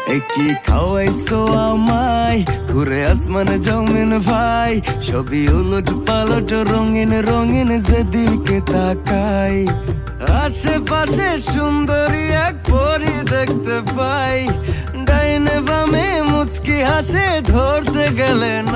কি খাওয়াইছো আমায়, ঘুরে আসমান জমিন ভাই, সবই উলট পালট রঙিন রঙিন যেদিকে তাকাই। আশেপাশে সুন্দরী এক পরি দেখতে পাই, ডাইনে বামে মুচকি হাসে ধরতে গেলে